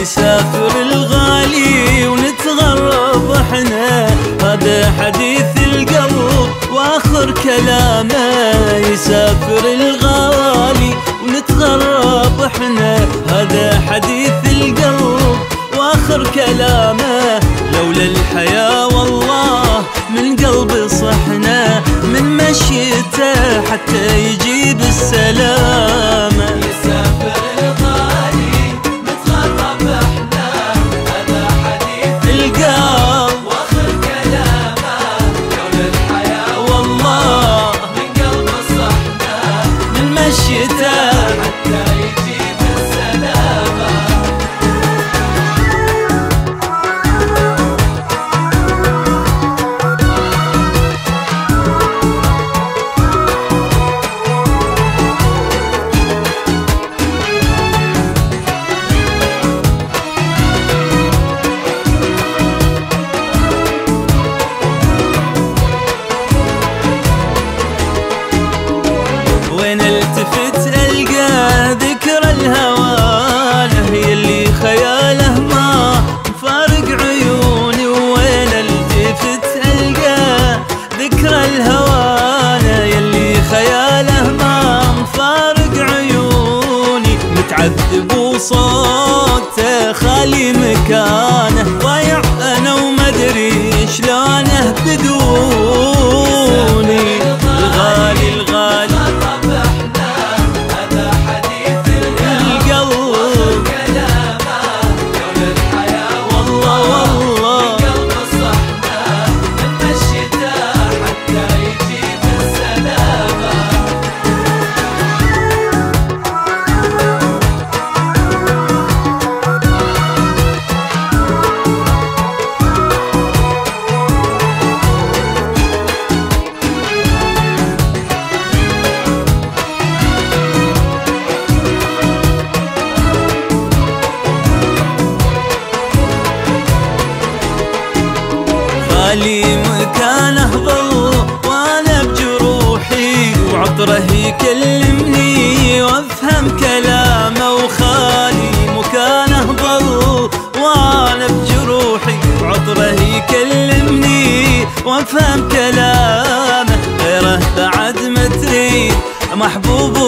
يسافر الغالي ونتغرب احنا، هذا حديث القلب واخر كلامه. يسافر الغالي ونتغرب احنا، هذا حديث القلب واخر كلامه. لولا الحياة والله من قلبي صحنا، من مشيته حتى يجيب السلامة. يسافر الغالي نتغرب احنا، هذا حديث القلب واخر كلامه. لولا الحياة والله من قلب صحنا، من مشيته حتى يجيب السلامة. وين التفت ألقى ذكرى الهوانة، يلي خياله ما فارق عيوني. وين التفت ألقى ذكرى الهوانة، يلي خياله ما مفارق عيوني. متعذب وصوته خالي مكانه، ضايع أنا ومدري شلونه بدوني. الغالي الغالي خالي مكانه ظل وانا بجروحي، وعطره يكلمني وافهم كلامه. وخالي مكانه ظل وانا بجروحي، وعطره يكلمني وافهم كلامه. غيره بعد ما تريد محبوب